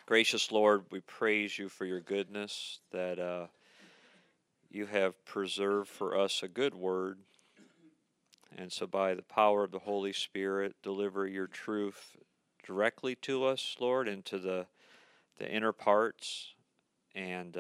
Gracious Lord, we praise you for your goodness, that you have preserved for us a good word. And so by the power of the Holy Spirit, deliver your truth directly to us, Lord, into the inner parts. And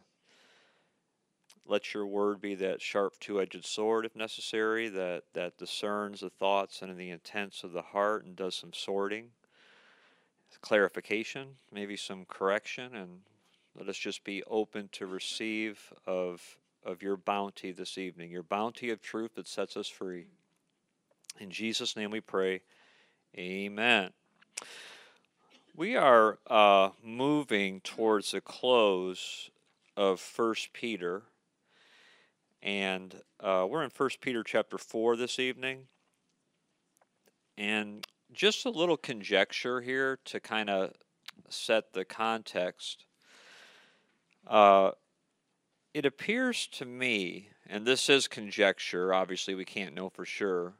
let your word be that sharp two-edged sword, if necessary, that discerns the thoughts and the intents of the heart and does some sorting, clarification, maybe some correction, and let us just be open to receive of your bounty this evening, your bounty of truth that sets us free. In Jesus' name we pray, amen. We are moving towards the close of 1 Peter, and we're in 1 Peter chapter 4 this evening. And just a little conjecture here to kind of set the context. It appears to me, and this is conjecture, obviously we can't know for sure,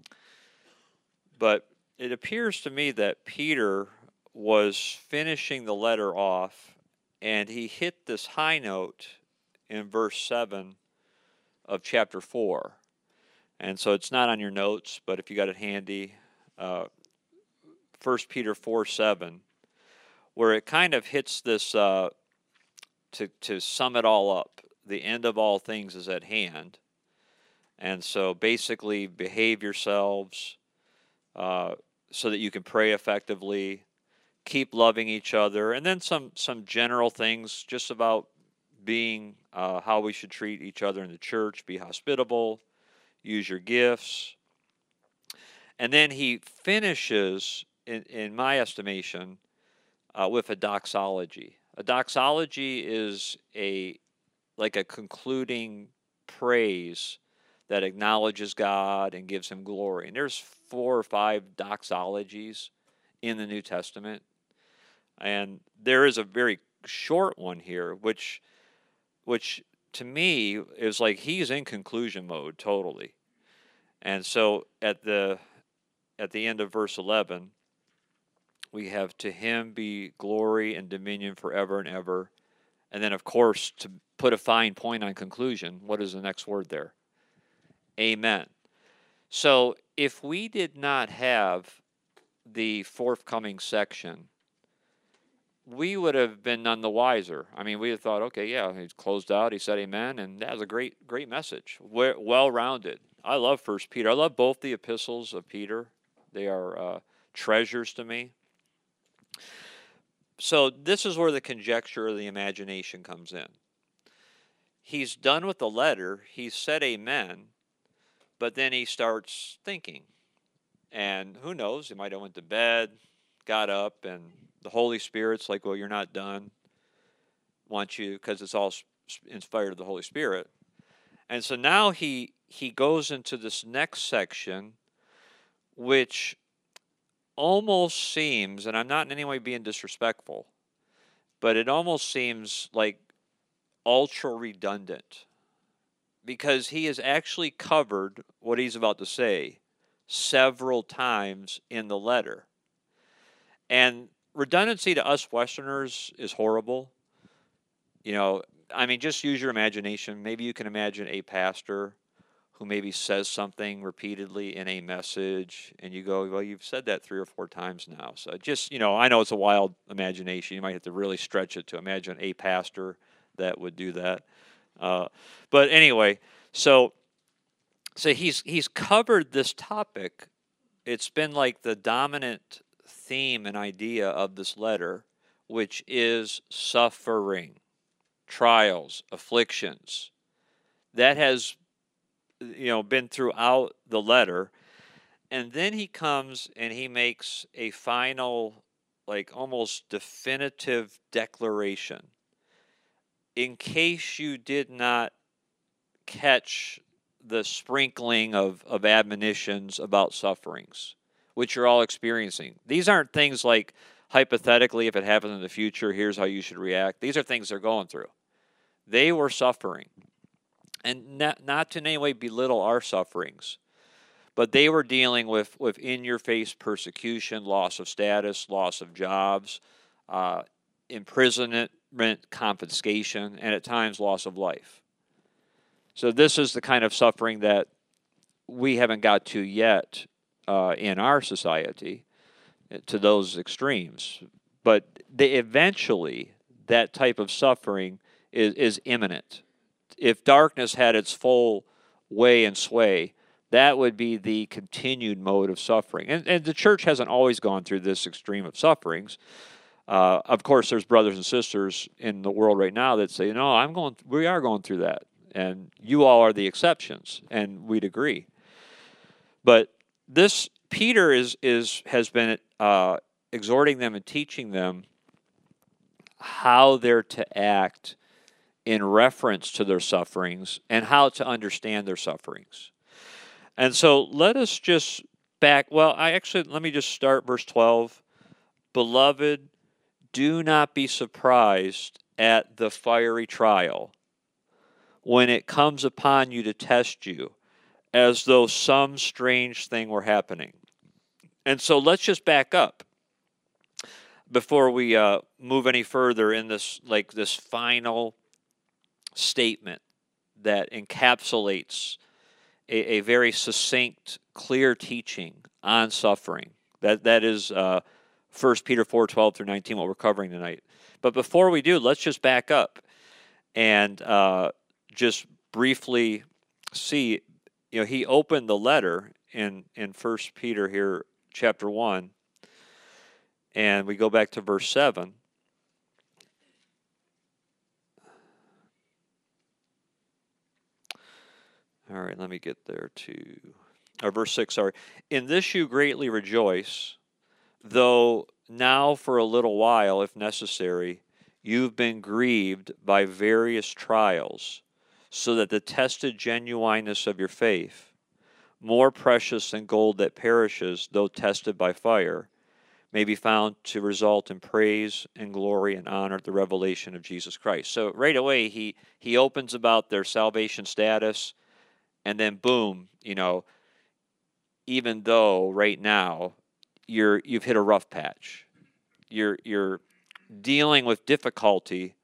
but it appears to me that Peter was finishing the letter off, and he hit this high note in verse 7 of chapter 4. And so it's not on your notes, but if you got it handy, 1 Peter 4:7, where it kind of hits this, to sum it all up, the end of all things is at hand. And so basically behave yourselves so that you can pray effectively, keep loving each other, and then some general things just about being how we should treat each other in the church, be hospitable, use your gifts. And then he finishes, in my estimation, with a doxology. A doxology is like a concluding praise that acknowledges God and gives him glory. And there's 4 or 5 doxologies in the New Testament. And there is a very short one here, which to me is like he's in conclusion mode totally. And so at the end of verse 11, we have, to him be glory and dominion forever and ever. And then, of course, to put a fine point on conclusion, what is the next word there? Amen. So if we did not have the forthcoming section, we would have been none the wiser. I mean, we have thought, okay, yeah, he's closed out, he said amen, and that was a great message. Well-rounded. I love 1 Peter. I love both the epistles of Peter. They are treasures to me. So this is where the conjecture or the imagination comes in. He's done with the letter. He's said amen, but then he starts thinking. And who knows, he might have went to bed, got up, and the Holy Spirit's like, well, you're not done. Want you, because it's all inspired of the Holy Spirit. And so now he goes into this next section, which almost seems, and I'm not in any way being disrespectful, but it almost seems like ultra redundant, because he has actually covered what he's about to say several times in the letter. And redundancy to us Westerners is horrible. You know, I mean, just use your imagination. Maybe you can imagine a pastor who maybe says something repeatedly in a message, and you go, well, you've said that 3 or 4 times now. So just, I know it's a wild imagination. You might have to really stretch it to imagine a pastor that would do that. But anyway, so he's covered this topic. It's been like the dominant theme and idea of this letter, which is suffering, trials, afflictions. That has been throughout the letter. And then he comes and he makes a final, like almost definitive declaration. In case you did not catch the sprinkling of admonitions about sufferings, which you're all experiencing. These aren't things like, hypothetically, if it happens in the future, here's how you should react. These are things they're going through. They were suffering. And not to in any way belittle our sufferings, but they were dealing with in-your-face persecution, loss of status, loss of jobs, imprisonment, confiscation, and at times loss of life. So this is the kind of suffering that we haven't got to yet in our society, to those extremes. But eventually, that type of suffering is imminent. If darkness had its full way and sway, that would be the continued mode of suffering. And the church hasn't always gone through this extreme of sufferings. Of course, there's brothers and sisters in the world right now that say, "No, we are going through that, and you all are the exceptions," and we'd agree. But this Peter has been exhorting them and teaching them how they're to act in reference to their sufferings and how to understand their sufferings. And so let us just let me just start verse 12. Beloved, do not be surprised at the fiery trial when it comes upon you to test you, as though some strange thing were happening. And so let's just back up before we move any further in this final statement that encapsulates a very succinct, clear teaching on suffering. That is 1 Peter 4:12 through 19, what we're covering tonight. But before we do, let's just back up and just briefly see. He opened the letter in 1 Peter here, chapter 1, and we go back to verse 7. All right, let me get there verse 6, sorry. In this you greatly rejoice, though now for a little while, if necessary, you've been grieved by various trials, so that the tested genuineness of your faith, more precious than gold that perishes, though tested by fire, may be found to result in praise and glory and honor at the revelation of Jesus Christ. So right away, he opens about their salvation status, and then boom, even though right now you've hit a rough patch, you're dealing with difficulty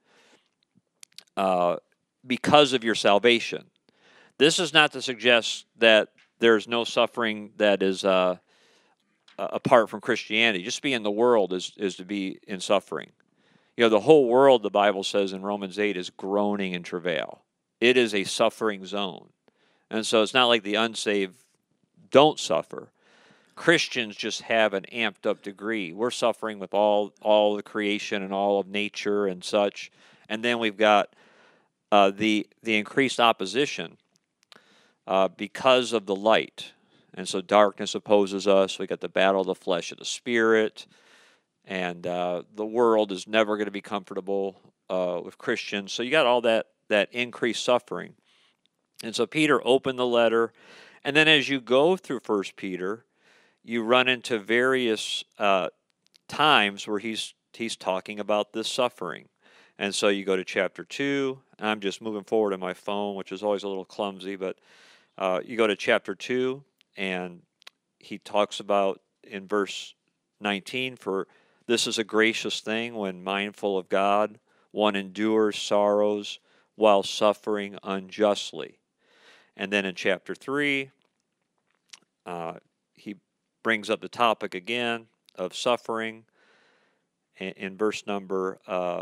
because of your salvation. This is not to suggest that there's no suffering that is apart from Christianity. Just to be in the world is to be in suffering. The whole world, the Bible says in Romans 8, is groaning in travail. It is a suffering zone. And so it's not like the unsaved don't suffer. Christians just have an amped up degree. We're suffering with all the creation and all of nature and such. And then we've got the increased opposition because of the light. And so darkness opposes us. We got the battle of the flesh and the spirit. And the world is never going to be comfortable with Christians. So you got all that increased suffering. And so Peter opened the letter. And then as you go through 1 Peter, you run into various times where he's talking about this suffering. And so you go to chapter 2. I'm just moving forward on my phone, which is always a little clumsy, but you go to chapter 2, and he talks about in verse 19, for this is a gracious thing when mindful of God, one endures sorrows while suffering unjustly. And then in chapter 3, he brings up the topic again of suffering in verse number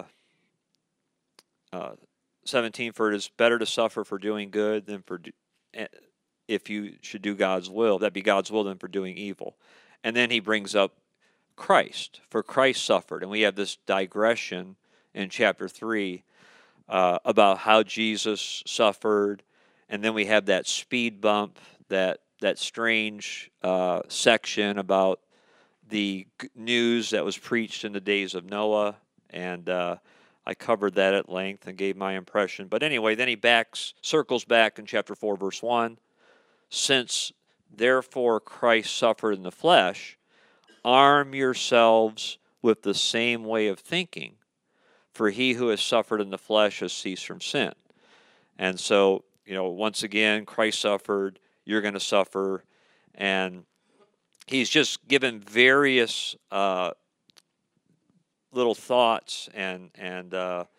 17, for it is better to suffer for doing good than if you should do God's will, that be God's will, than for doing evil. And then he brings up Christ, for Christ suffered. And we have this digression in chapter 3 about how Jesus suffered. And then we have that speed bump, that strange section about the news that was preached in the days of Noah. And I covered that at length and gave my impression. But anyway, then he circles back in chapter 4, verse 1. Since therefore Christ suffered in the flesh, arm yourselves with the same way of thinking. For he who has suffered in the flesh has ceased from sin. And so, once again, Christ suffered, you're going to suffer. And he's just given various little thoughts and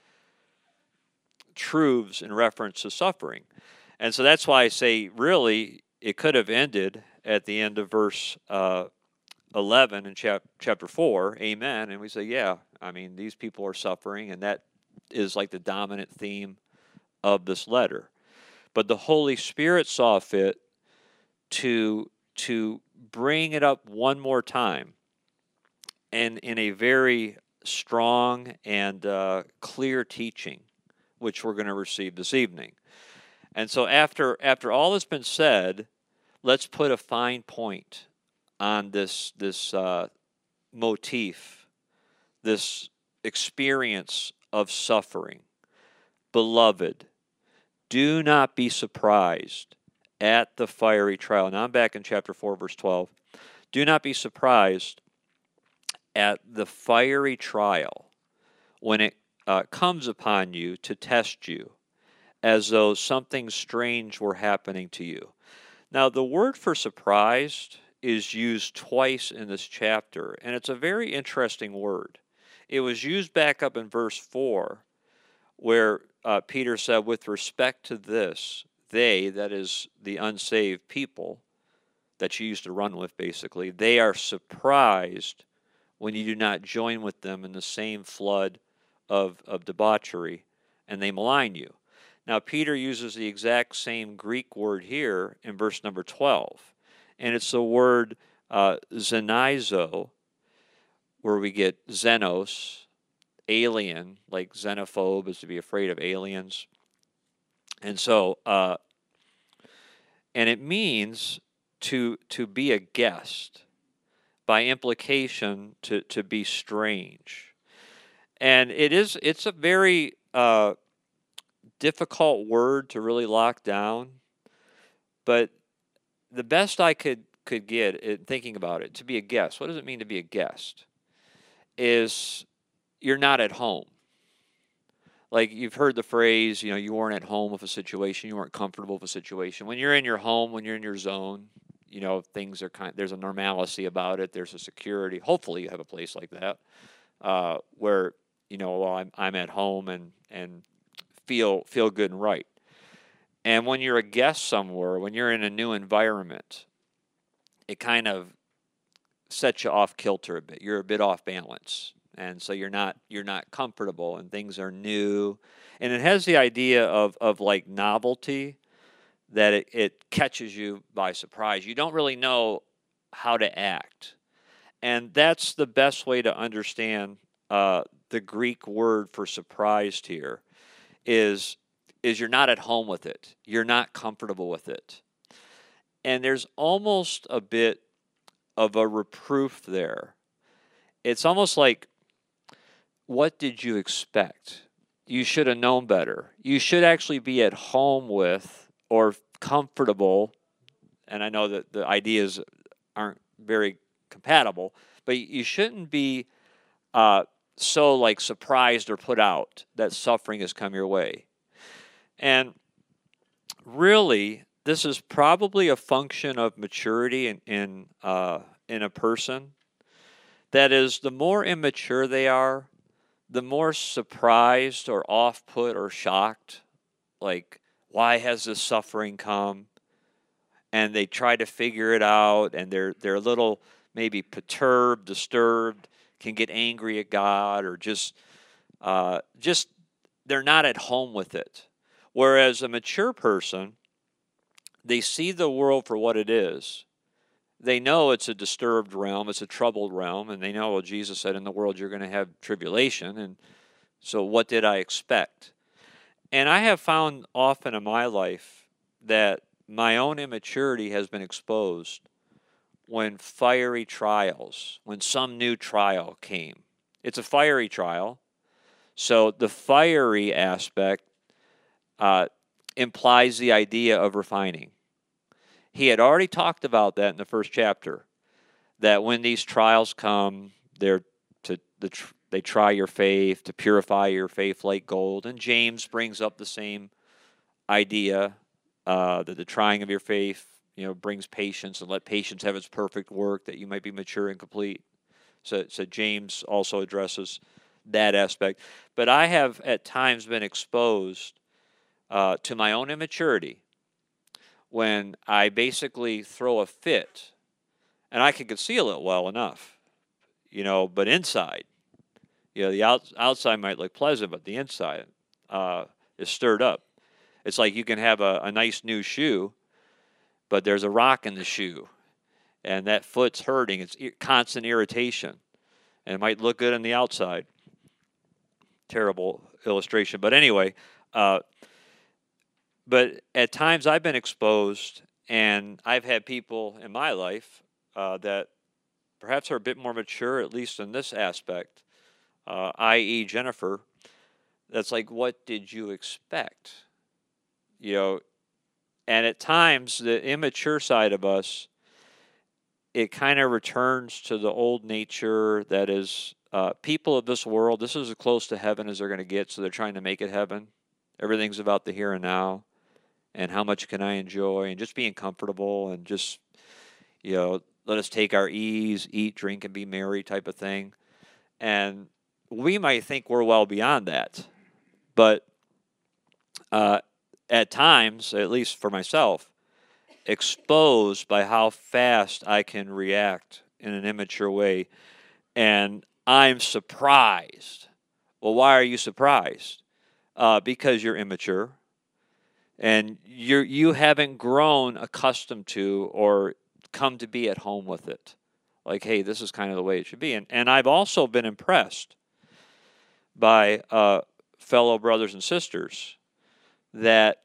truths in reference to suffering. And so that's why I say, really, it could have ended at the end of verse 11 in chapter 4, amen, and we say, yeah, I mean, these people are suffering, and that is like the dominant theme of this letter. But the Holy Spirit saw fit to bring it up one more time, and in a very strong and clear teaching, which we're going to receive this evening. And so after all has been said, let's put a fine point on this motif, this experience of suffering. Beloved, do not be surprised at the fiery trial. Now I'm back in chapter 4, verse 12. Do not be surprised at the fiery trial when it comes upon you to test you, as though something strange were happening to you. Now, the word for surprised is used twice in this chapter, and it's a very interesting word. It was used back up in verse 4, where Peter said, with respect to this, they, that is the unsaved people that you used to run with, basically, they are surprised when you do not join with them in the same flood of debauchery, and they malign you. Now, Peter uses the exact same Greek word here in verse number 12, and it's the word xenizo, where we get xenos, alien, like xenophobe is to be afraid of aliens. And so, and it means to be a guest, by implication to be strange. And it's a very difficult word to really lock down, but the best I could get in thinking about it, to be a guest, what does it mean to be a guest? Is you're not at home. Like, you've heard the phrase, you weren't at home with a situation, you weren't comfortable with a situation. When you're in your home, when you're in your zone, things are there's a normalcy about it, there's a security. Hopefully you have a place like that, where, I'm at home and feel good and right. And when you're a guest somewhere, when you're in a new environment, it kind of sets you off kilter a bit. You're a bit off balance. And so you're not comfortable, and things are new. And it has the idea of like novelty, that it catches you by surprise. You don't really know how to act. And that's the best way to understand the Greek word for surprised here is you're not at home with it. You're not comfortable with it. And there's almost a bit of a reproof there. It's almost like, what did you expect? You should have known better. You should actually be at home with or comfortable, and I know that the ideas aren't very compatible, but you shouldn't be so like surprised or put out that suffering has come your way. And really, this is probably a function of maturity in a person. That is, the more immature they are, the more surprised or off-put or shocked, like, why has this suffering come? And they try to figure it out, and they're a little maybe perturbed, disturbed, can get angry at God, or just they're not at home with it. Whereas a mature person, they see the world for what it is. They know it's a disturbed realm, it's a troubled realm, and they know, well, Jesus said in the world you're going to have tribulation, and so what did I expect? And I have found often in my life that my own immaturity has been exposed when fiery trials, when some new trial came. It's a fiery trial, so the fiery aspect implies the idea of refining. He had already talked about that in the first chapter, that when these trials come, they try your faith, to purify your faith like gold. And James brings up the same idea, that the trying of your faith, brings patience, and let patience have its perfect work, that you might be mature and complete. So James also addresses that aspect. But I have at times been exposed to my own immaturity when I basically throw a fit, and I can conceal it well enough, but inside, the outside might look pleasant, but the inside is stirred up. It's like you can have a nice new shoe, but there's a rock in the shoe, and that foot's hurting. It's constant irritation, and it might look good on the outside. Terrible illustration, but anyway, but at times I've been exposed, and I've had people in my life that perhaps are a bit more mature, at least in this aspect, i.e. Jennifer, that's like, what did you expect? And at times the immature side of us, it kind of returns to the old nature that is people of this world. This is as close to heaven as they're going to get, so they're trying to make it heaven. Everything's about the here and now, and how much can I enjoy, and just being comfortable, and just, let us take our ease, eat, drink, and be merry type of thing. And we might think we're well beyond that. But at times, at least for myself, exposed by how fast I can react in an immature way, and I'm surprised. Well, why are you surprised? Because you're immature, and you haven't grown accustomed to or come to be at home with it. Like, hey, this is kind of the way it should be. And I've also been impressed by fellow brothers and sisters that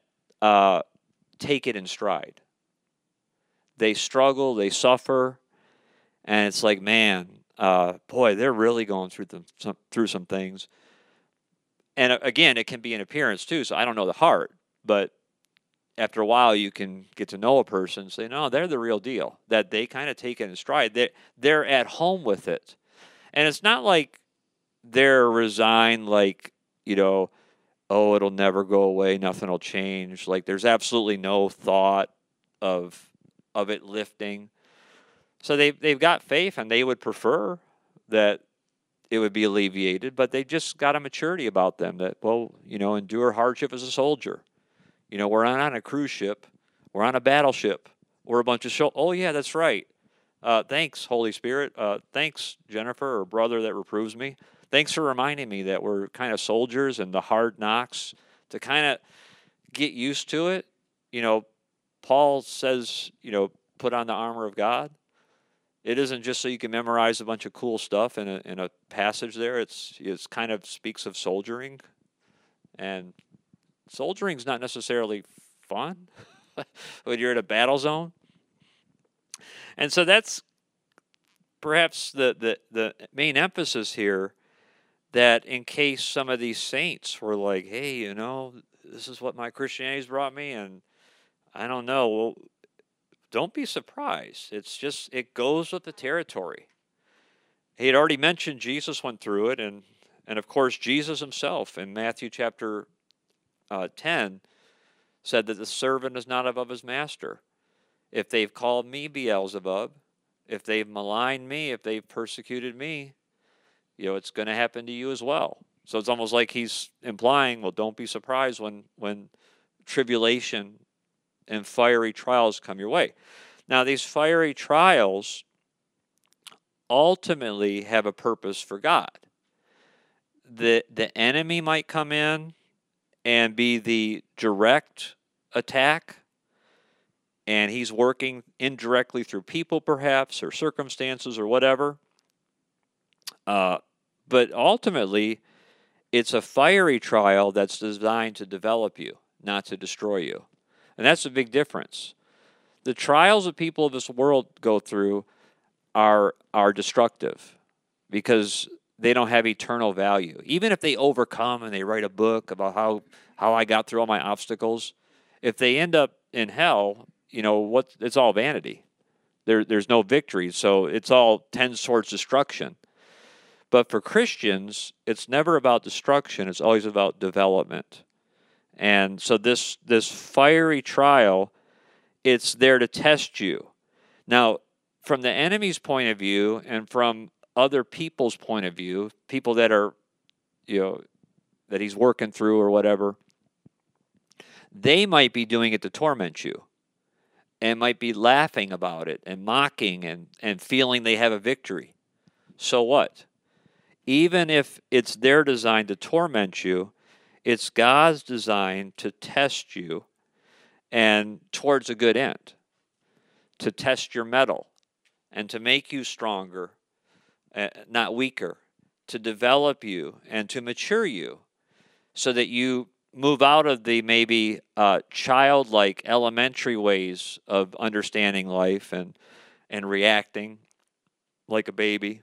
take it in stride. They struggle, they suffer, and it's like, man, boy, they're really going through some things. And again, it can be an appearance too, so I don't know the heart, but after a while you can get to know a person and say, no, they're the real deal, that they kind of take it in stride. They're at home with it. And it's not like they're resigned, like, oh, it'll never go away, nothing will change. Like, there's absolutely no thought of it lifting. So they've got faith, and they would prefer that it would be alleviated, but they just got a maturity about them that, well, endure hardship as a soldier. We're not on a cruise ship. We're on a battleship. We're a bunch of oh, yeah, that's right. Thanks, Holy Spirit. Thanks, Jennifer, or brother that reproves me. Thanks for reminding me that we're kind of soldiers, and the hard knocks, to kind of get used to it. Paul says, put on the armor of God. It isn't just so you can memorize a bunch of cool stuff in a passage there. It's kind of speaks of soldiering, and soldiering's not necessarily fun when you're in a battle zone. And so that's perhaps the main emphasis here, that in case some of these saints were like, hey, this is what my Christianity's brought me, and I don't know, well, don't be surprised. It's just, it goes with the territory. He had already mentioned Jesus went through it, and of course Jesus himself in Matthew chapter 10 said that the servant is not above his master. If they've called me Beelzebub, if they've maligned me, if they've persecuted me, it's going to happen to you as well. So it's almost like he's implying, well, don't be surprised when tribulation and fiery trials come your way. Now, these fiery trials ultimately have a purpose for God. The enemy might come in and be the direct attack, and he's working indirectly through people perhaps, or circumstances, or whatever. But ultimately, it's a fiery trial that's designed to develop you, not to destroy you. And that's a big difference. The trials that people of this world go through are destructive because they don't have eternal value. Even if they overcome and they write a book about how I got through all my obstacles, if they end up in hell, it's all vanity. There's no victory, so it's all tends towards destruction. But for Christians, it's never about destruction. It's always about development. And so this fiery trial, it's there to test you. Now, from the enemy's point of view and from other people's point of view, people that are that he's working through or whatever, they might be doing it to torment you and might be laughing about it and mocking and feeling they have a victory. So what? Even if it's their design to torment you, it's God's design to test you and towards a good end, to test your mettle and to make you stronger, not weaker, to develop you and to mature you so that you move out of the maybe childlike elementary ways of understanding life and reacting like a baby.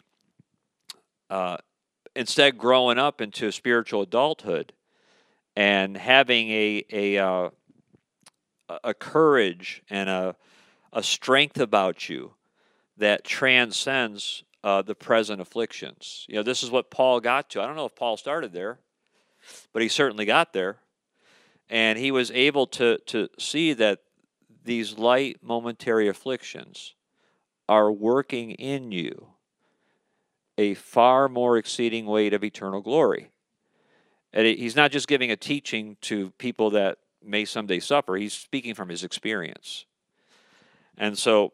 Instead, growing up into spiritual adulthood and having a courage and a strength about you that transcends the present afflictions. This is what Paul got to. I don't know if Paul started there, but he certainly got there. And he was able to see that these light momentary afflictions are working in you a far more exceeding weight of eternal glory. And he's not just giving a teaching to people that may someday suffer. He's speaking from his experience. And so,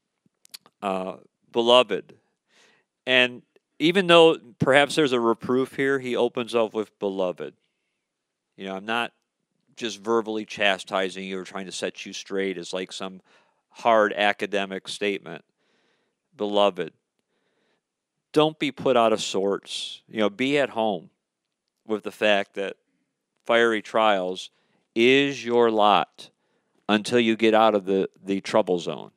beloved, and even though perhaps there's a reproof here, he opens up with beloved. I'm not just verbally chastising you or trying to set you straight as like some hard academic statement. Beloved, don't be put out of sorts. Be at home with the fact that fiery trials is your lot until you get out of the trouble zone.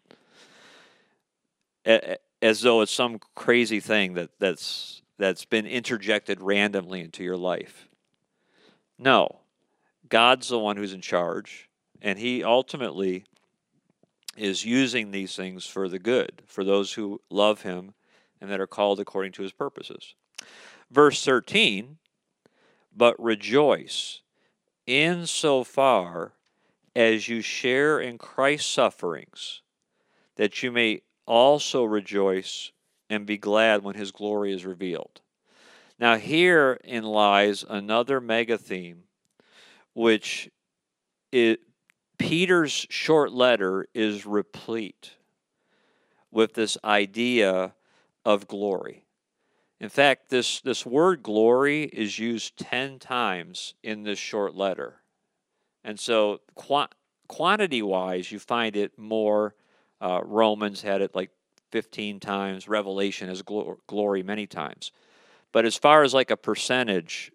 As though it's some crazy thing that's been interjected randomly into your life. No. God's the one who's in charge, and he ultimately is using these things for the good, for those who love him and that are called according to his purposes. Verse 13, but rejoice insofar as you share in Christ's sufferings, that you may also rejoice and be glad when his glory is revealed. Now herein lies another mega theme, which Peter's short letter is replete with this idea of glory. In fact, this word glory is used 10 times in this short letter. And so quantity-wise, you find it more. Romans had it like 15 times. Revelation has glory many times. But as far as like a percentage,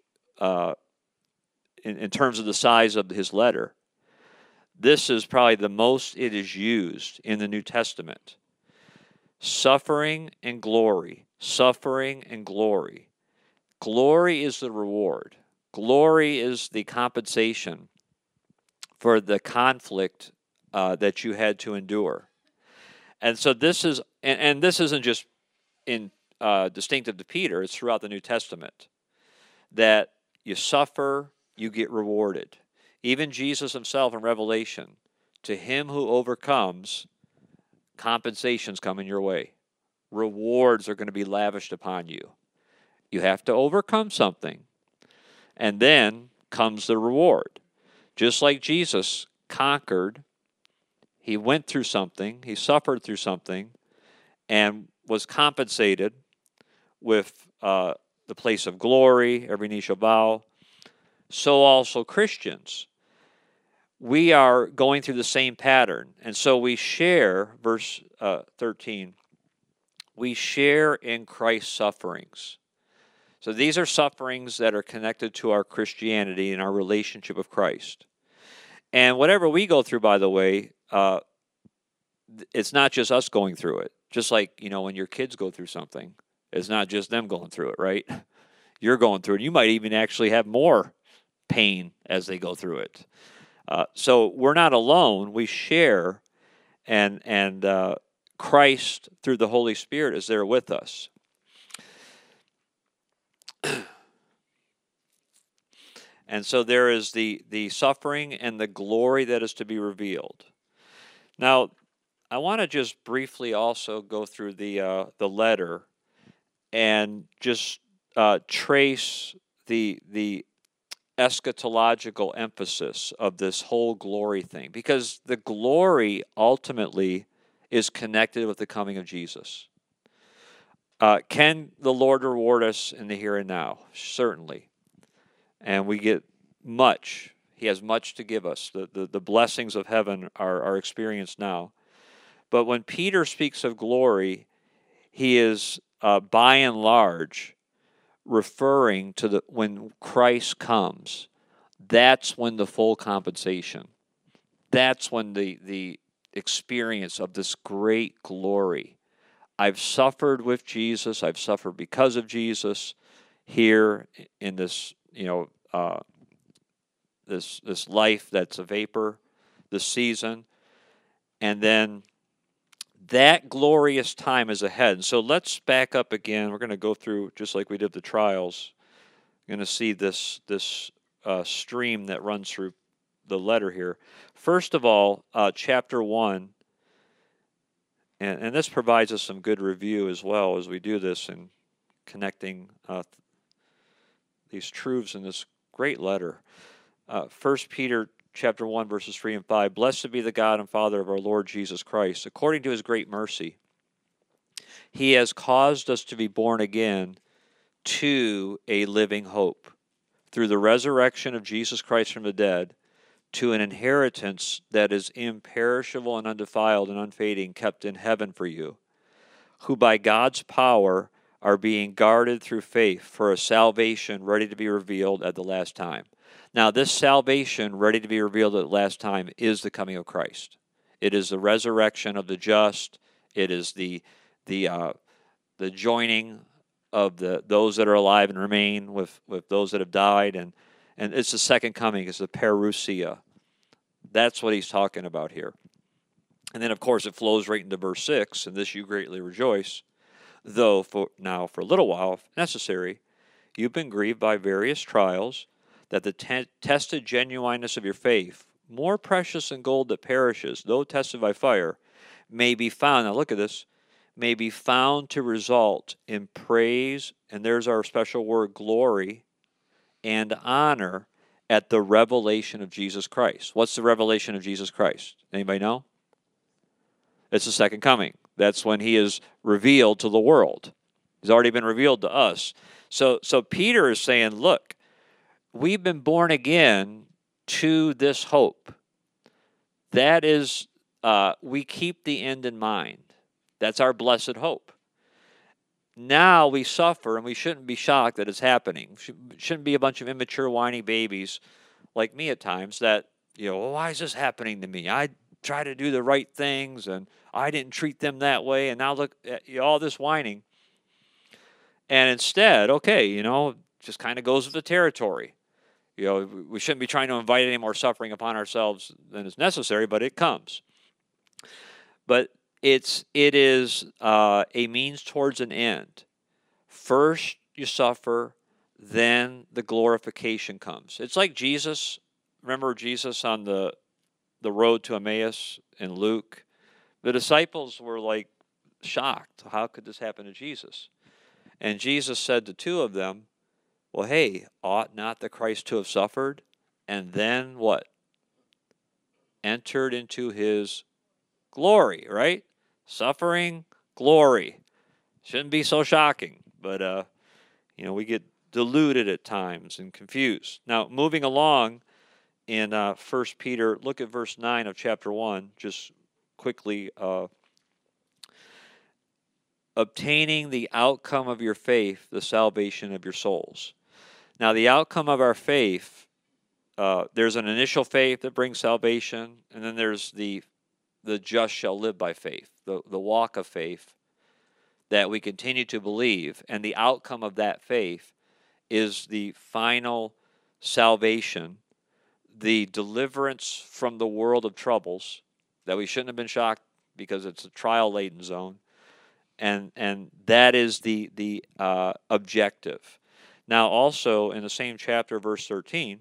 in terms of the size of his letter, this is probably the most it is used in the New Testament. Suffering and glory. Suffering and glory. Glory is the reward. Glory is the compensation for the conflict that you had to endure. And so this is, and this isn't just distinctive to Peter, it's throughout the New Testament, that you suffer, you get rewarded. Even Jesus himself in Revelation, to him who overcomes, compensations come in your way. Rewards are going to be lavished upon you. You have to overcome something. And then comes the reward. Just like Jesus conquered, he went through something, he suffered through something, and was compensated with the place of glory, every knee shall bow. So also Christians. We are going through the same pattern. And so we share, verse 13, we share in Christ's sufferings. So these are sufferings that are connected to our Christianity and our relationship with Christ. And whatever we go through, by the way, it's not just us going through it. Just like, when your kids go through something, it's not just them going through it, right? You're going through it. You might even actually have more pain as they go through it. So we're not alone. We share, and Christ, through the Holy Spirit, is there with us. And so there is the suffering and the glory that is to be revealed. Now, I want to just briefly also go through the letter and just trace the eschatological emphasis of this whole glory thing, because the glory ultimately is connected with the coming of Jesus. Can the Lord reward us in the here and now? Certainly. And we get much. He has much to give us. The blessings of heaven are experienced now. But when Peter speaks of glory, he is, by and large, referring to when Christ comes. That's when the full compensation. That's when the experience of this great glory. I've suffered with Jesus. I've suffered because of Jesus here in this, this life that's a vapor, this season. And then that glorious time is ahead. So let's back up again. We're going to go through, just like we did the trials. You're going to see this stream that runs through the letter here. First of all, chapter 1, and this provides us some good review as well as we do this and connecting these truths in this great letter. 1 Peter chapter 1, verses 3 and 5. Blessed be the God and Father of our Lord Jesus Christ. According to his great mercy, he has caused us to be born again to a living hope through the resurrection of Jesus Christ from the dead, to an inheritance that is imperishable and undefiled and unfading, kept in heaven for you, who by God's power are being guarded through faith for a salvation ready to be revealed at the last time. Now, this salvation ready to be revealed at the last time is the coming of Christ. It is the resurrection of the just. It is the joining of those that are alive and remain with those that have died, and it's the second coming. It's the parousia. That's what he's talking about here. And then, of course, it flows right into verse 6, and this you greatly rejoice, though for a little while, if necessary, you've been grieved by various trials, that the tested genuineness of your faith, more precious than gold that perishes, though tested by fire, may be found. Now look at this. May be found to result in praise, and there's our special word, glory, and honor at the revelation of Jesus Christ. What's the revelation of Jesus Christ? Anybody know? It's the second coming. That's when he is revealed to the world. He's already been revealed to us. So Peter is saying, look, we've been born again to this hope. That is, we keep the end in mind. That's our blessed hope. Now we suffer, and we shouldn't be shocked that it's happening. Shouldn't be a bunch of immature, whiny babies like me at times that, well, why is this happening to me? I try to do the right things, and I didn't treat them that way, and now look at all this whining. And instead, okay, just kind of goes with the territory. We shouldn't be trying to invite any more suffering upon ourselves than is necessary, but it comes. But it is a means towards an end. First you suffer, then the glorification comes. It's like Jesus. Remember Jesus on the road to Emmaus in Luke? The disciples were like shocked. How could this happen to Jesus? And Jesus said to two of them, well, hey, ought not the Christ to have suffered? And then what? Entered into his glory, right? Suffering, glory. Shouldn't be so shocking, but we get deluded at times and confused. Now, moving along in 1 Peter, look at verse 9 of chapter 1, just quickly. Obtaining the outcome of your faith, the salvation of your souls. Now, the outcome of our faith, there's an initial faith that brings salvation, and then there's the just shall live by faith, the walk of faith that we continue to believe, and the outcome of that faith is the final salvation, the deliverance from the world of troubles, that we shouldn't have been shocked because it's a trial-laden zone, and that is the objective. Now, also in the same chapter, verse 13,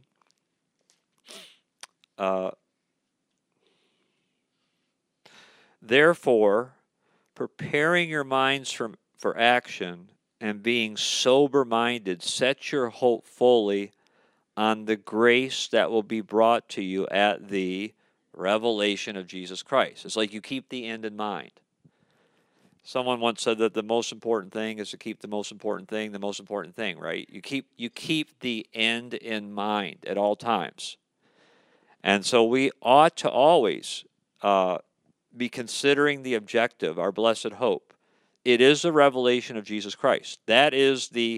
therefore, preparing your minds for action and being sober-minded, set your hope fully on the grace that will be brought to you at the revelation of Jesus Christ. It's like you keep the end in mind. Someone once said that the most important thing is to keep the most important thing, right? You keep the end in mind at all times. And so we ought to always be considering the objective, our blessed hope. It is the revelation of Jesus Christ. That is the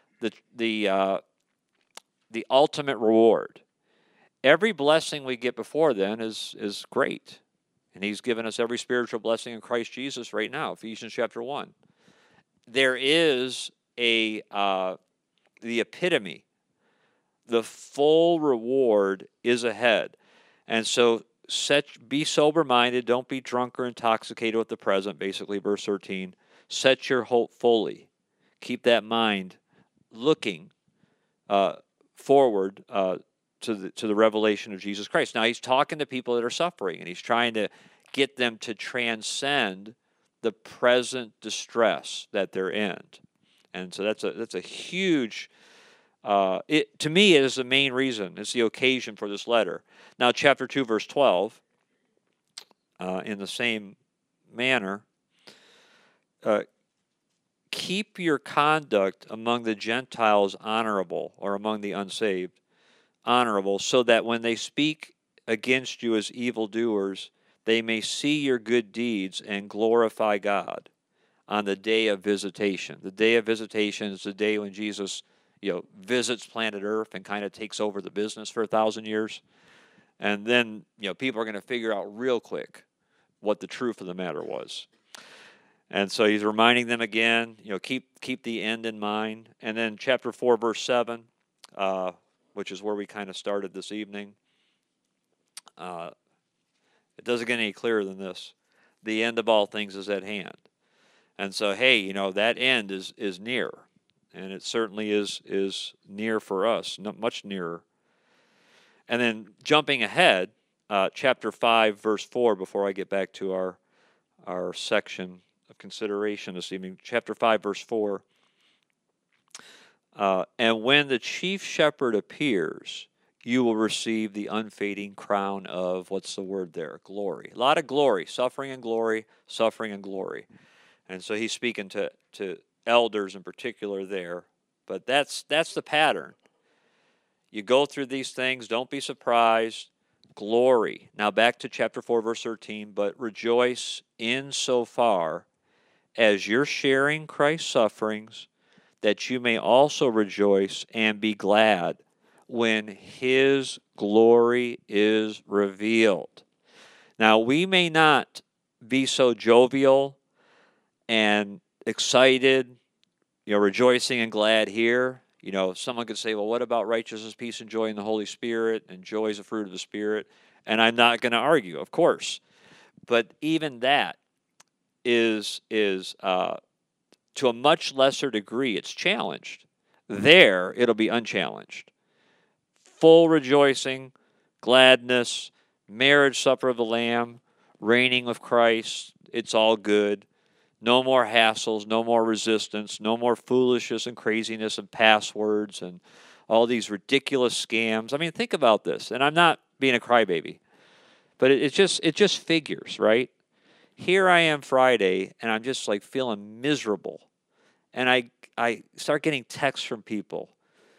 ultimate reward. Every blessing we get before then is great. And he's given us every spiritual blessing in Christ Jesus right now, Ephesians chapter 1. There is the epitome. The full reward is ahead. And so be sober-minded. Don't be drunk or intoxicated with the present, basically, verse 13. Set your hope fully. Keep that mind looking forward to the revelation of Jesus Christ. Now, he's talking to people that are suffering, and he's trying to get them to transcend the present distress that they're in. And so that's a huge, to me, it is the main reason. It's the occasion for this letter. Now, chapter 2, verse 12, in the same manner, keep your conduct among the Gentiles honorable, or among the unsaved honorable, so that when they speak against you as evildoers, they may see your good deeds and glorify God on the day of visitation. The day of visitation is the day when Jesus, visits planet Earth and kind of takes over the business for 1,000 years. And then, people are going to figure out real quick what the truth of the matter was. And so he's reminding them again, keep the end in mind. And then chapter 4, verse 7, which is where we kind of started this evening. It doesn't get any clearer than this. The end of all things is at hand. And so, hey, that end is near. And it certainly is near for us, not much nearer. And then jumping ahead, chapter 5, verse 4, before I get back to our section of consideration this evening. Chapter 5, verse 4. And when the chief shepherd appears, you will receive the unfading crown of, what's the word there? Glory. A lot of glory, suffering and glory, suffering and glory. And so he's speaking to elders in particular there. But that's the pattern. You go through these things, don't be surprised. Glory. Now back to chapter 4, verse 13. But rejoice insofar as you're sharing Christ's sufferings, that you may also rejoice and be glad when his glory is revealed. Now, we may not be so jovial and excited, rejoicing and glad here. Someone could say, well, what about righteousness, peace, and joy in the Holy Spirit? And joy is a fruit of the Spirit. And I'm not going to argue, of course. But even that is to a much lesser degree, it's challenged. There, it'll be unchallenged. Full rejoicing, gladness, marriage supper of the Lamb, reigning with Christ, it's all good. No more hassles, no more resistance, no more foolishness and craziness and passwords and all these ridiculous scams. I mean, think about this, and I'm not being a crybaby, but it just figures, right? Here I am Friday, and I'm just like feeling miserable. And I start getting texts from people.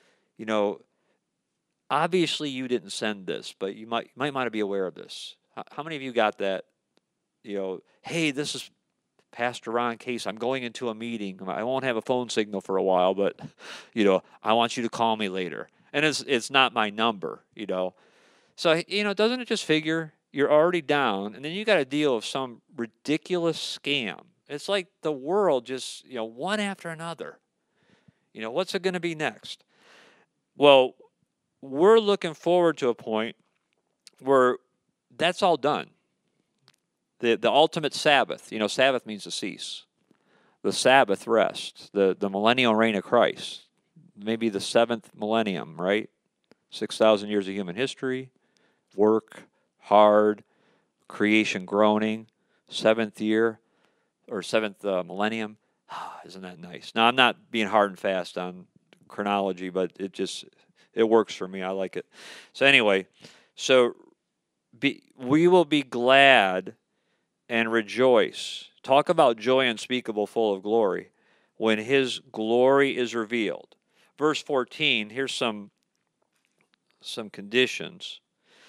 Obviously you didn't send this, but you might want to be aware of this. How many of you got that? Hey, this is Pastor Ron Case. I'm going into a meeting. I won't have a phone signal for a while, but I want you to call me later. And it's not my number, So doesn't it just figure? You're already down, and then you got to deal with some ridiculous scam. It's like the world just, one after another. What's it going to be next? Well, we're looking forward to a point where that's all done. The ultimate Sabbath. Sabbath means to cease. The Sabbath rest. The millennial reign of Christ. Maybe the 7th millennium, right? 6,000 years of human history. Work. Hard, creation groaning, 7th year, or 7th millennium, Isn't that nice? Now, I'm not being hard and fast on chronology, but it works for me. I like it. So anyway, so we will be glad and rejoice. Talk about joy unspeakable, full of glory, when his glory is revealed. Verse 14, here's some conditions.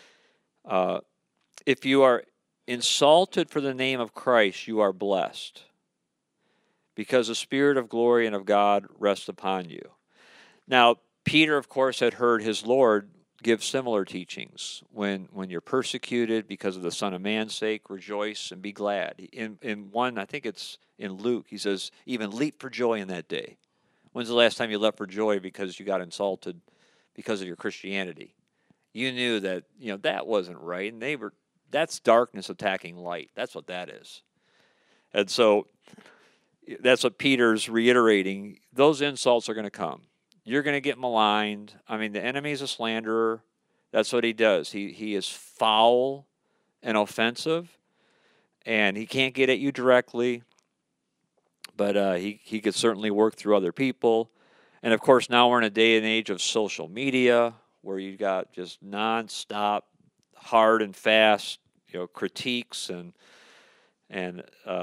If you are insulted for the name of Christ, you are blessed, because the Spirit of glory and of God rests upon you. Now, Peter, of course, had heard his Lord give similar teachings. When you're persecuted because of the Son of Man's sake, rejoice and be glad. In one, I think it's in Luke, he says, even leap for joy in that day. When's the last time you leapt for joy because you got insulted because of your Christianity? You knew that, that wasn't right, and that's darkness attacking light. That's what that is. And so that's what Peter's reiterating. Those insults are going to come. You're going to get maligned. I mean, the enemy's a slanderer. That's what he does. He is foul and offensive, and he can't get at you directly, but he could certainly work through other people. And, of course, now we're in a day and age of social media where you got just nonstop, hard and fast, critiques, and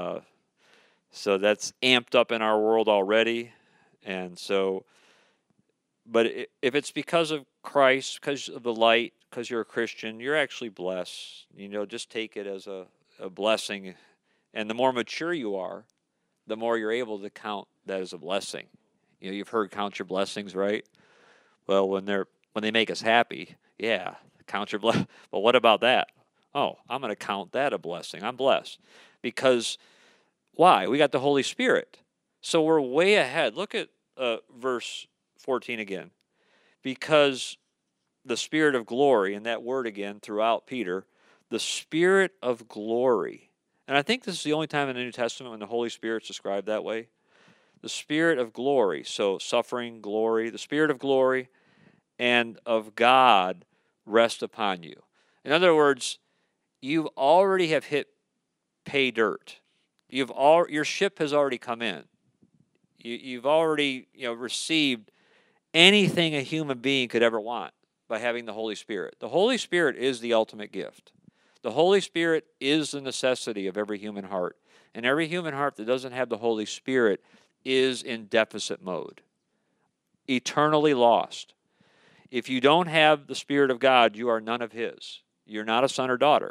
so that's amped up in our world already. And so, but if it's because of Christ, because of the light, because you're a Christian, you're actually blessed. Just take it as a blessing. And the more mature you are, the more you're able to count that as a blessing. You've heard count your blessings, right? Well, when they make us happy, yeah, count your blessings. But what about that? Oh, I'm going to count that a blessing. I'm blessed. Because why? We got the Holy Spirit. So we're way ahead. Look at verse 14 again. Because the Spirit of glory, and that word again throughout Peter, the Spirit of glory. And I think this is the only time in the New Testament when the Holy Spirit's described that way. The Spirit of glory, so suffering, glory, the Spirit of glory and of God rest upon you. In other words, you already have hit pay dirt. Your ship has already come in. You've already received anything a human being could ever want by having the Holy Spirit. The Holy Spirit is the ultimate gift. The Holy Spirit is the necessity of every human heart. And every human heart that doesn't have the Holy Spirit is in deficit mode, eternally lost. If you don't have the Spirit of God, you are none of His. You're not a son or daughter.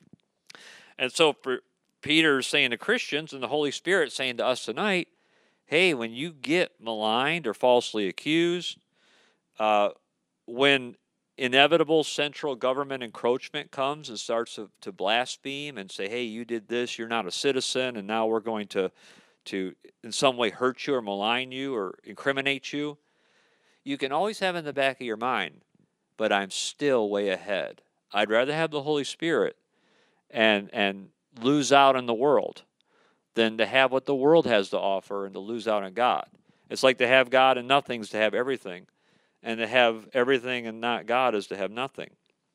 And so for Peter's saying to Christians and the Holy Spirit saying to us tonight, hey, when you get maligned or falsely accused, when inevitable central government encroachment comes and starts to blaspheme and say, hey, you did this, you're not a citizen, and now we're going to in some way hurt you or malign you or incriminate you, you can always have in the back of your mind, but I'm still way ahead. I'd rather have the Holy Spirit and lose out in the world than to have what the world has to offer and to lose out on God. It's like to have God and nothing is to have everything. And to have everything and not God is to have nothing.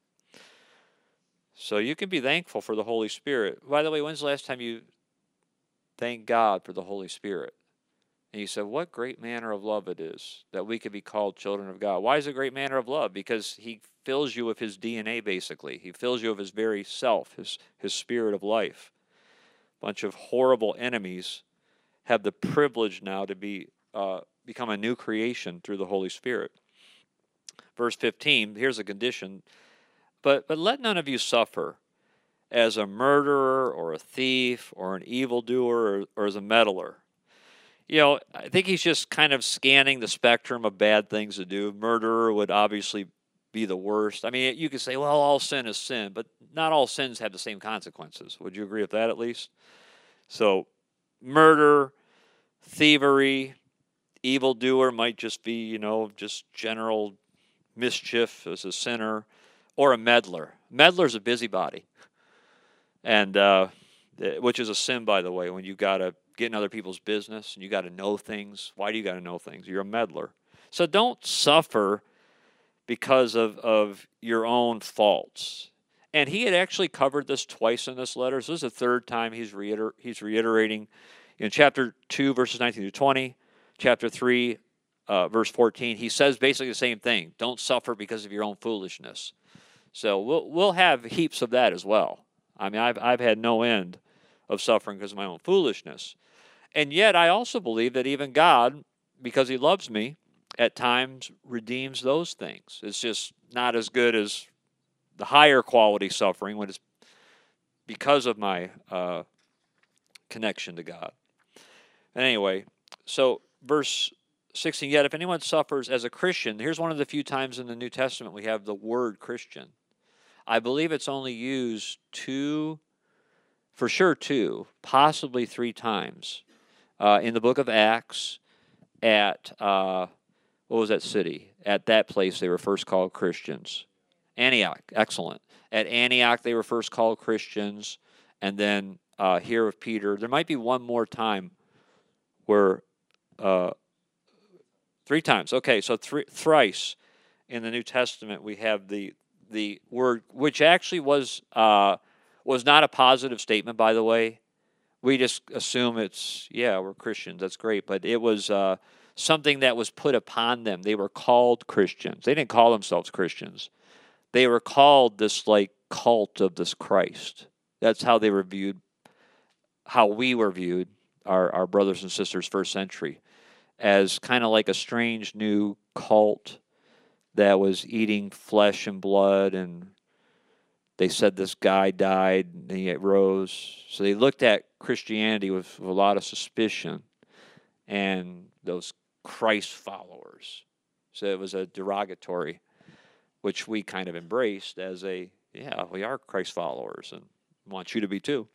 So you can be thankful for the Holy Spirit. By the way, when's the last time you thanked God for the Holy Spirit? And you said, what great manner of love it is that we could be called children of God. Why is it a great manner of love? Because He fills you with His DNA, basically. He fills you with His very self, His spirit of life. A bunch of horrible enemies have the privilege now to become a new creation through the Holy Spirit. Verse 15, here's a condition. But let none of you suffer as a murderer or a thief or an evildoer or as a meddler. I think he's just kind of scanning the spectrum of bad things to do. Murderer would obviously be the worst. I mean, you could say, well, all sin is sin, but not all sins have the same consequences. Would you agree with that at least? So murder, thievery, evildoer might just be, just general mischief as a sinner, or a meddler. Meddler's a busybody, and which is a sin, by the way, when you got to get in other people's business and you got to know things. Why do you got to know things? You're a meddler. So don't suffer because of your own faults. And he had actually covered this twice in this letter. So this is the third time he's reiterating, In chapter 2, verses 19 to 20, chapter 3, verse 14, he says basically the same thing. Don't suffer because of your own foolishness. So we'll have heaps of that as well. I mean, I've had no end of suffering because of my own foolishness. And yet I also believe that even God, because he loves me, at times redeems those things. It's just not as good as the higher quality suffering when it's because of my connection to God. And anyway, so verse 16, yet if anyone suffers as a Christian, here's one of the few times in the New Testament we have the word Christian. I believe it's only used two, possibly three times in the book of Acts at, what was that city? At that place they were first called Christians. Antioch, excellent. At Antioch they were first called Christians, and then here with Peter. There might be one more time where, three times. Okay, so thrice in the New Testament we have the word, which actually was not a positive statement, by the way. We just assume it's, yeah, we're Christians. That's great. But it was something that was put upon them. They were called Christians. They didn't call themselves Christians. They were called this like cult of this Christ. That's how they were viewed, how we were viewed, our brothers and sisters first century, as kind of like a strange new cult that was eating flesh and blood, and they said this guy died and he rose. So they looked at Christianity with a lot of suspicion, and those Christ followers. So it was a derogatory, which we kind of embraced as a, yeah, we are Christ followers and want you to be too.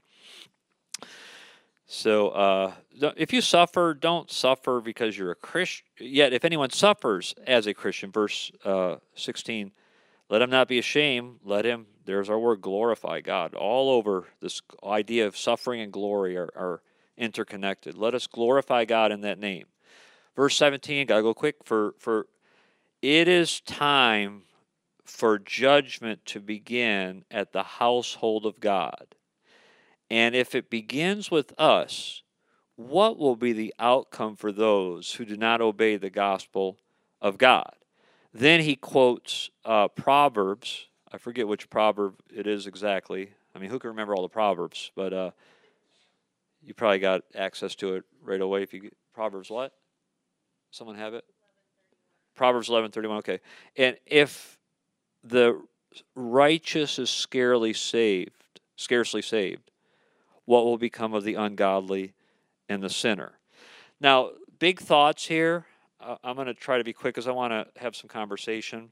So if you suffer, don't suffer because you're a Christian. Yet if anyone suffers as a Christian, verse 16, let him not be ashamed. Let him, there's our word, glorify God. All over this idea of suffering and glory are interconnected. Let us glorify God in that name. Verse 17, got to go quick, for it is time for judgment to begin at the household of God. And if it begins with us, what will be the outcome for those who do not obey the gospel of God? Then he quotes Proverbs. I forget which proverb it is exactly. I mean, who can remember all the proverbs? But you probably got access to it right away. If you get Proverbs, what? Someone have it? Proverbs 11:31. Okay. And if the righteous is scarcely saved, what will become of the ungodly and the sinner? Now, big thoughts here. I'm going to try to be quick because I want to have some conversation.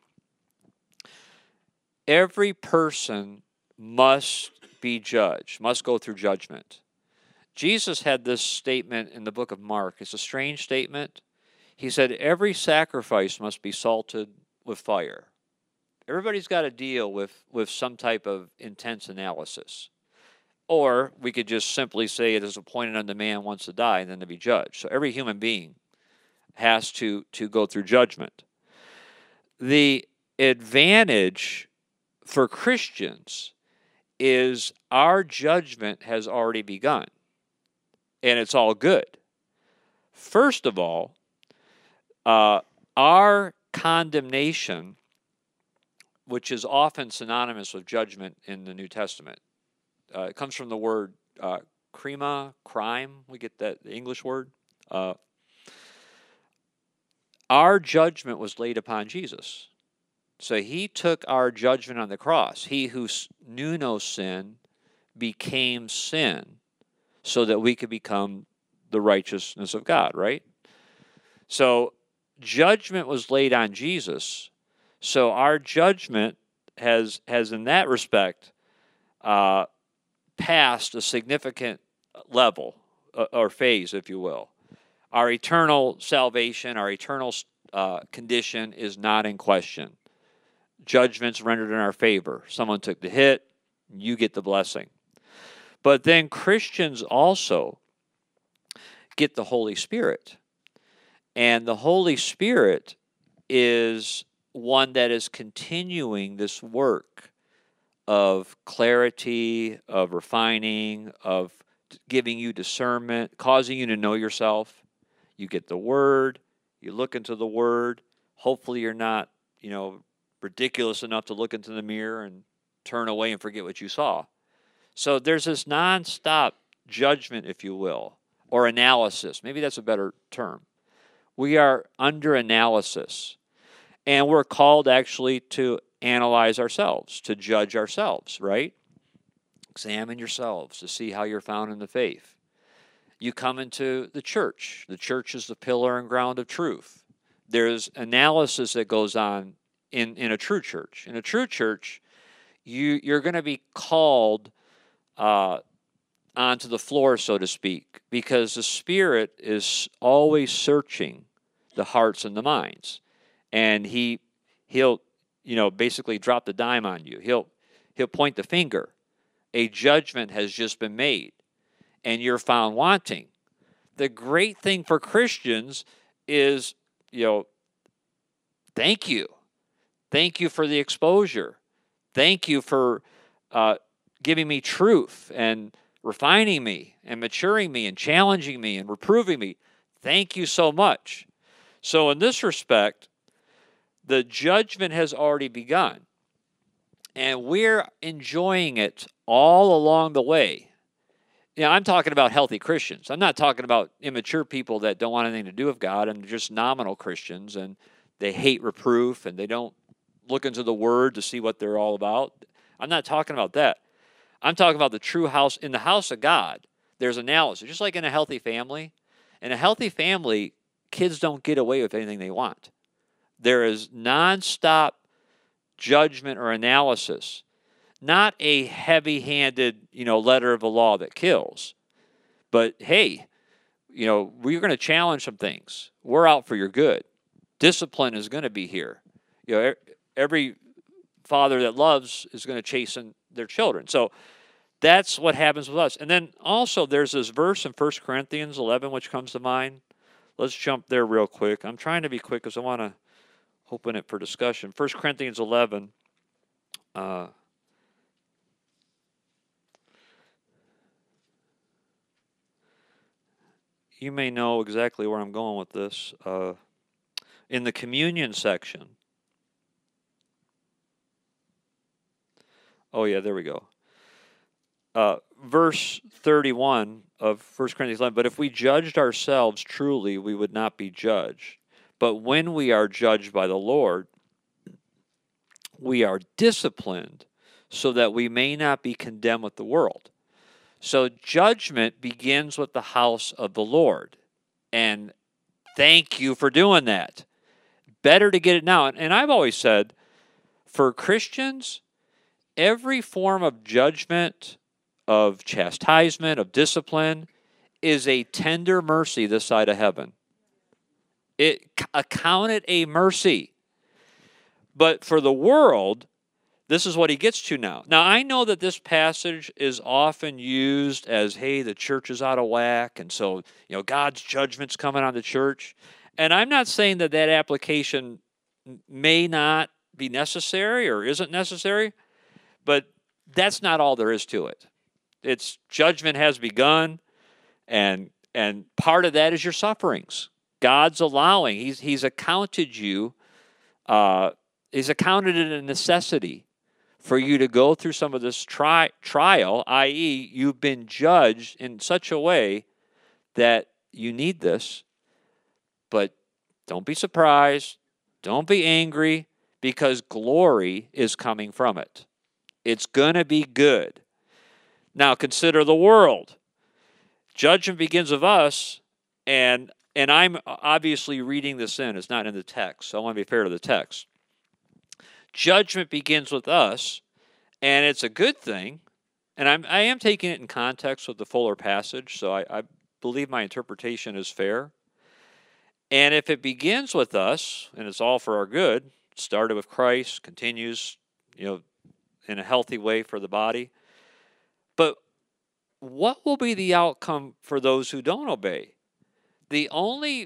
Every person must be judged, must go through judgment. Jesus had this statement in the book of Mark. It's a strange statement. He said, every sacrifice must be salted with fire. Everybody's got to deal with some type of intense analysis. Or we could just simply say it is appointed unto man once to die and then to be judged. So every human being has to go through judgment. The advantage for Christians is our judgment has already begun, and it's all good. First of all, our condemnation, which is often synonymous with judgment in the New Testament, it comes from the word crime. We get that, the English word. Our judgment was laid upon Jesus. So he took our judgment on the cross. He who knew no sin became sin so that we could become the righteousness of God, right? So judgment was laid on Jesus. So our judgment has in that respect passed a significant level or phase, if you will. Our eternal salvation, our eternal condition is not in question. Judgment's rendered in our favor. Someone took the hit, you get the blessing. But then Christians also get the Holy Spirit. And the Holy Spirit is one that is continuing this work of clarity, of refining, of giving you discernment, causing you to know yourself. You get the Word, you look into the Word. Hopefully you're not, ridiculous enough to look into the mirror and turn away and forget what you saw. So there's this nonstop judgment, if you will, or analysis. Maybe that's a better term. We are under analysis, and we're called actually to analyze ourselves, to judge ourselves, right? Examine yourselves to see how you're found in the faith. You come into the church. The church is the pillar and ground of truth. There's analysis that goes on in a true church. In a true church, you're going to be called onto the floor, so to speak, because the Spirit is always searching the hearts and the minds, and he'll basically drop the dime on you. He'll point the finger. A judgment has just been made, and you're found wanting. The great thing for Christians is, thank you. Thank you for the exposure. Thank you for giving me truth and refining me and maturing me and challenging me and reproving me. Thank you so much. So in this respect, the judgment has already begun, and we're enjoying it all along the way. I'm talking about healthy Christians. I'm not talking about immature people that don't want anything to do with God and just nominal Christians, and they hate reproof and they don't look into the Word to see what they're all about. I'm not talking about that. I'm talking about the true house. In the house of God, there's analysis. Just like in a healthy family. In a healthy family, kids don't get away with anything they want. There is nonstop judgment or analysis. Not a heavy-handed, letter of the law that kills. But, hey, we're going to challenge some things. We're out for your good. Discipline is going to be here. Every father that loves is going to chasten their children. So that's what happens with us. And then also there's this verse in 1 Corinthians 11 which comes to mind. Let's jump there real quick. I'm trying to be quick because I want to open it for discussion. 1 Corinthians 11. You may know exactly where I'm going with this. In the communion section. Oh, yeah, there we go. Verse 31 of 1 Corinthians 11, but if we judged ourselves truly, we would not be judged. But when we are judged by the Lord, we are disciplined so that we may not be condemned with the world. So judgment begins with the house of the Lord. And thank you for doing that. Better to get it now. And I've always said, for Christians, every form of judgment, of chastisement, of discipline, is a tender mercy this side of heaven. It accounted a mercy. But for the world, this is what he gets to now. Now, I know that this passage is often used as, hey, the church is out of whack, and so, God's judgment's coming on the church. And I'm not saying that application may not be necessary or isn't necessary, but that's not all there is to it. It's judgment has begun, and part of that is your sufferings. God's allowing. He's accounted you. He's accounted it a necessity for you to go through some of this trial, i.e., you've been judged in such a way that you need this. But don't be surprised. Don't be angry, because glory is coming from it. It's going to be good. Now consider the world. Judgment begins with us, and I'm obviously reading this in. It's not in the text, so I want to be fair to the text. Judgment begins with us, and it's a good thing. And I am taking it in context with the fuller passage, so I believe my interpretation is fair. And if it begins with us, and it's all for our good, started with Christ, continues, in a healthy way for the body. But what will be the outcome for those who don't obey? The only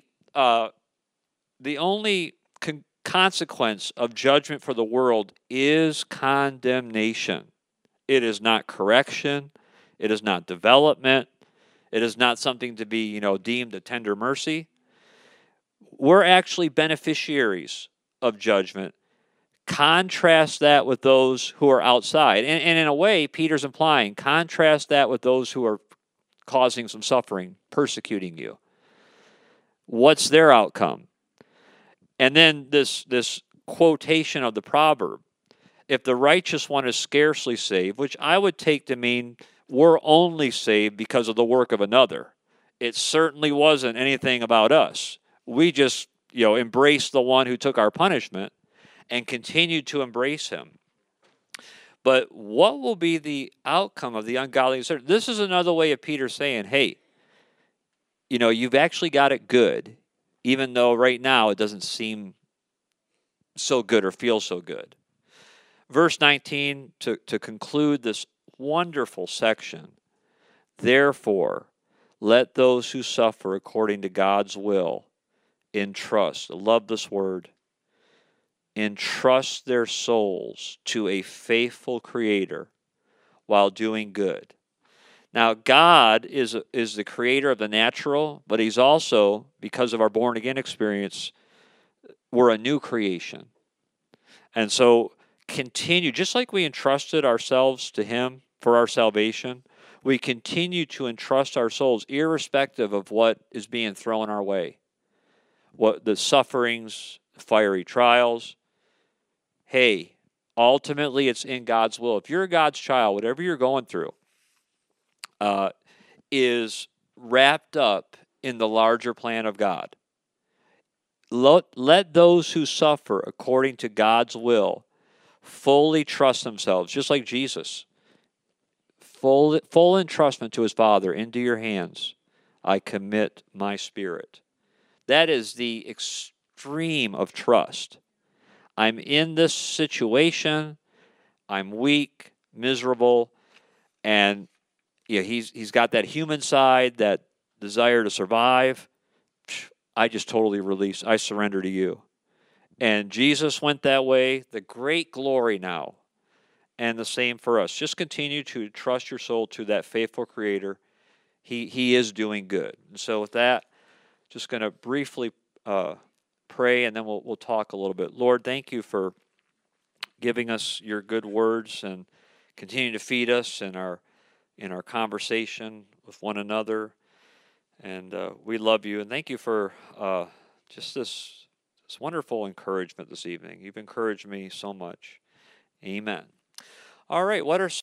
consequence of judgment for the world is condemnation. It is not correction. It is not development. It is not something to be, deemed a tender mercy. We're actually beneficiaries of judgment. Contrast that with those who are outside. And in a way, Peter's implying, contrast that with those who are causing some suffering, persecuting you. What's their outcome? And then this quotation of the proverb, if the righteous one is scarcely saved, which I would take to mean we're only saved because of the work of another. It certainly wasn't anything about us. We just, embraced the one who took our punishment and continued to embrace him. But what will be the outcome of the ungodly? This is another way of Peter saying, hey, you've actually got it good, even though right now it doesn't seem so good or feel so good. Verse 19, to conclude this wonderful section, therefore, let those who suffer according to God's will entrust, I love this word, entrust their souls to a faithful Creator while doing good. Now, God is the creator of the natural, but he's also, because of our born-again experience, we're a new creation. And so continue, just like we entrusted ourselves to him for our salvation, we continue to entrust our souls irrespective of what is being thrown our way. What the sufferings, fiery trials. Hey, ultimately it's in God's will. If you're God's child, whatever you're going through is wrapped up in the larger plan of God. Let those who suffer according to God's will fully trust themselves, just like Jesus. Full entrustment to his Father. Into your hands I commit my spirit. That is the extreme of trust. I'm in this situation. I'm weak, miserable, and he's got that human side, that desire to survive. I just totally release. I surrender to you. And Jesus went that way. The great glory now. And the same for us. Just continue to trust your soul to that faithful Creator. He is doing good. And so with that, just going to briefly pray, and then we'll talk a little bit. Lord, thank you for giving us your good words and continue to feed us in our conversation with one another. And we love you. And thank you for just this wonderful encouragement this evening. You've encouraged me so much. Amen. All right, what are